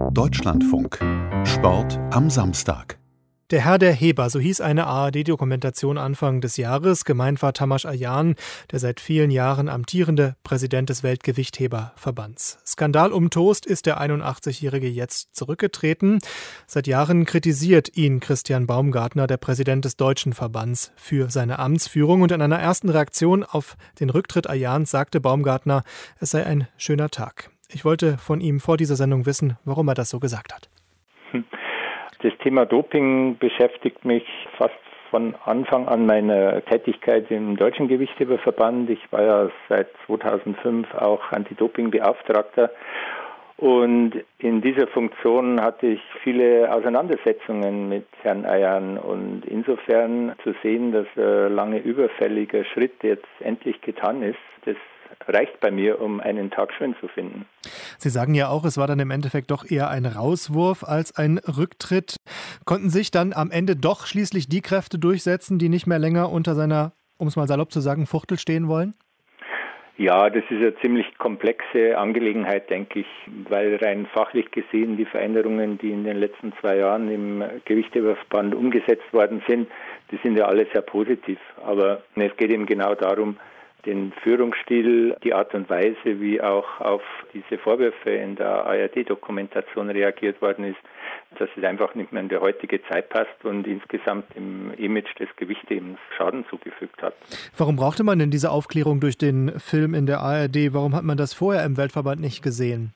Deutschlandfunk. Sport am Samstag. Der Herr der Heber, so hieß eine ARD-Dokumentation Anfang des Jahres. Gemeint war Tamas Ayan, der seit vielen Jahren amtierende Präsident des Weltgewichtheberverbands. Skandal um Toast ist der 81-Jährige jetzt zurückgetreten. Seit Jahren kritisiert ihn Christian Baumgartner, der Präsident des Deutschen Verbands, für seine Amtsführung. Und in einer ersten Reaktion auf den Rücktritt Ayans sagte Baumgartner, es sei ein schöner Tag. Ich wollte von ihm vor dieser Sendung wissen, warum er das so gesagt hat. Das Thema Doping beschäftigt mich fast von Anfang an meiner Tätigkeit im Deutschen Gewichtheberverband. Ich war ja seit 2005 auch Anti-Doping-Beauftragter und in dieser Funktion hatte ich viele Auseinandersetzungen mit Herrn Ayan und insofern zu sehen, dass ein lange überfälliger Schritt jetzt endlich getan ist, das reicht bei mir, um einen Tag schön zu finden. Sie sagen ja auch, es war dann im Endeffekt doch eher ein Rauswurf als ein Rücktritt. Konnten sich dann am Ende doch schließlich die Kräfte durchsetzen, die nicht mehr länger unter seiner, um es mal salopp zu sagen, Fuchtel stehen wollen? Ja, das ist eine ziemlich komplexe Angelegenheit, denke ich, weil rein fachlich gesehen die Veränderungen, die in den letzten 2 Jahren im Gewichtheberverband umgesetzt worden sind, die sind ja alle sehr positiv. Aber es geht eben genau darum, den Führungsstil, die Art und Weise, wie auch auf diese Vorwürfe in der ARD-Dokumentation reagiert worden ist, dass es einfach nicht mehr in die heutige Zeit passt und insgesamt im Image des Gewichthebens Schaden zugefügt hat. Warum brauchte man denn diese Aufklärung durch den Film in der ARD? Warum hat man das vorher im Weltverband nicht gesehen?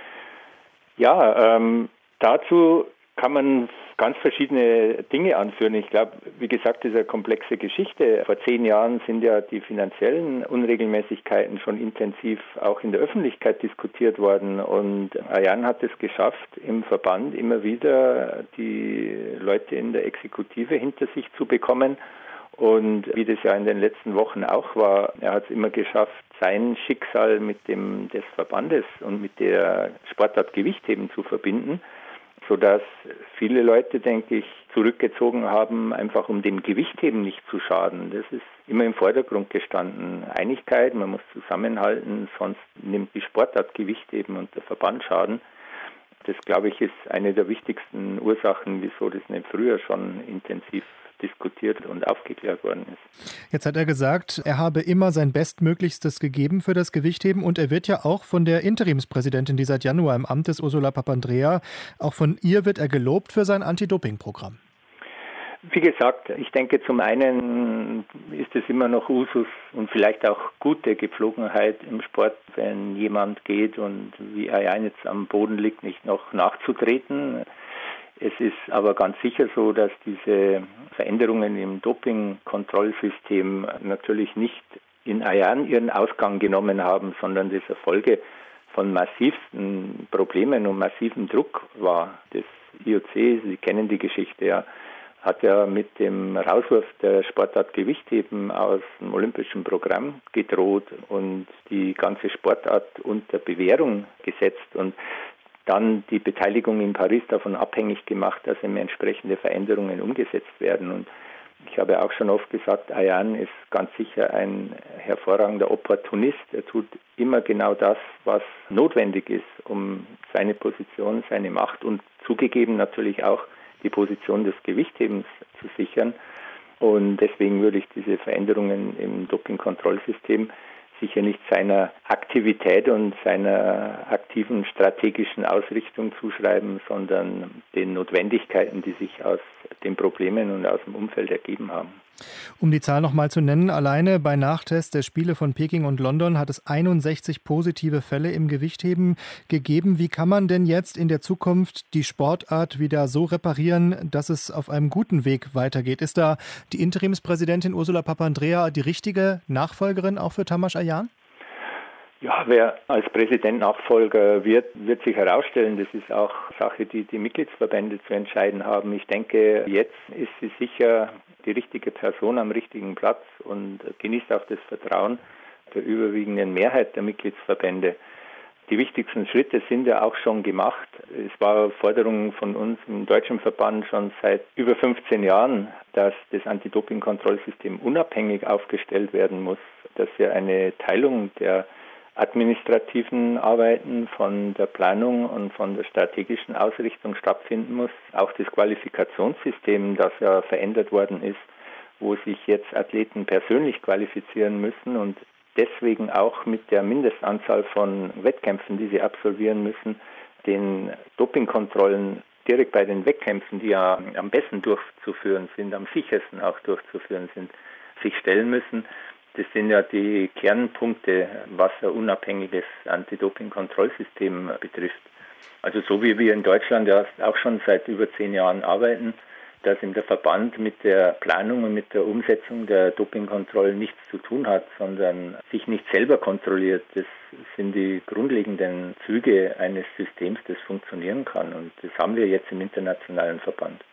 Ja, dazu kann man ganz verschiedene Dinge anführen. Ich glaube, wie gesagt, das ist eine komplexe Geschichte. Vor 10 Jahren sind ja die finanziellen Unregelmäßigkeiten schon intensiv auch in der Öffentlichkeit diskutiert worden. Und Ayan hat es geschafft, im Verband immer wieder die Leute in der Exekutive hinter sich zu bekommen. Und wie das ja in den letzten Wochen auch war, er hat es immer geschafft, sein Schicksal mit dem des Verbandes und mit der Sportart Gewichtheben zu verbinden, sodass viele Leute, denke ich, zurückgezogen haben, einfach um dem Gewichtheben nicht zu schaden. Das ist immer im Vordergrund gestanden. Einigkeit, man muss zusammenhalten, sonst nimmt die Sportart Gewichtheben und der Verband Schaden. Das, glaube ich, ist eine der wichtigsten Ursachen, wieso das nicht früher schon intensiv diskutiert und aufgeklärt worden ist. Jetzt hat er gesagt, er habe immer sein Bestmöglichstes gegeben für das Gewichtheben und er wird ja auch von der Interimspräsidentin, die seit Januar im Amt ist, Ursula Papandreou, auch von ihr wird er gelobt für sein Anti-Doping-Programm. Wie gesagt, ich denke, zum einen ist es immer noch Usus und vielleicht auch gute Gepflogenheit im Sport, wenn jemand geht und wie Ayan jetzt am Boden liegt, nicht noch nachzutreten. Es ist aber ganz sicher so, dass diese Veränderungen im Dopingkontrollsystem natürlich nicht in Ayan ihren Ausgang genommen haben, sondern das Folge von massivsten Problemen und massivem Druck war. Das IOC, Sie kennen die Geschichte ja, hat ja mit dem Rauswurf der Sportart Gewichtheben aus dem olympischen Programm gedroht und die ganze Sportart unter Bewährung gesetzt und dann die Beteiligung in Paris davon abhängig gemacht, dass eben entsprechende Veränderungen umgesetzt werden. Und ich habe auch schon oft gesagt, Ayan ist ganz sicher ein hervorragender Opportunist. Er tut immer genau das, was notwendig ist, um seine Position, seine Macht und zugegeben natürlich auch die Position des Gewichthebens zu sichern. Und deswegen würde ich diese Veränderungen im Dopingkontrollsystem sicher nicht seiner Aktivität und seiner aktiven strategischen Ausrichtung zuschreiben, sondern den Notwendigkeiten, die sich aus den Problemen und aus dem Umfeld ergeben haben. Um die Zahl noch mal zu nennen, alleine bei Nachtest der Spiele von Peking und London hat es 61 positive Fälle im Gewichtheben gegeben. Wie kann man denn jetzt in der Zukunft die Sportart wieder so reparieren, dass es auf einem guten Weg weitergeht? Ist da die Interimspräsidentin Ursula Papandreou die richtige Nachfolgerin auch für Tamas Ayan? Ja, wer als Präsident Nachfolger wird sich herausstellen. Das ist auch Sache, die die Mitgliedsverbände zu entscheiden haben. Ich denke, jetzt ist sie sicher die richtige Person am richtigen Platz und genießt auch das Vertrauen der überwiegenden Mehrheit der Mitgliedsverbände. Die wichtigsten Schritte sind ja auch schon gemacht. Es war Forderung von uns im Deutschen Verband schon seit über 15 Jahren, dass das Anti-Doping-Kontrollsystem unabhängig aufgestellt werden muss, dass wir eine Teilung der administrativen Arbeiten, von der Planung und von der strategischen Ausrichtung stattfinden muss. Auch das Qualifikationssystem, das ja verändert worden ist, wo sich jetzt Athleten persönlich qualifizieren müssen und deswegen auch mit der Mindestanzahl von Wettkämpfen, die sie absolvieren müssen, den Dopingkontrollen direkt bei den Wettkämpfen, die ja am besten durchzuführen sind, am sichersten auch durchzuführen sind, sich stellen müssen. Das sind ja die Kernpunkte, was ein unabhängiges Anti-Doping-Kontrollsystem betrifft. Also so wie wir in Deutschland ja auch schon seit über 10 Jahren arbeiten, dass in der Verband mit der Planung und mit der Umsetzung der Dopingkontrollen nichts zu tun hat, sondern sich nicht selber kontrolliert. Das sind die grundlegenden Züge eines Systems, das funktionieren kann. Und das haben wir jetzt im internationalen Verband.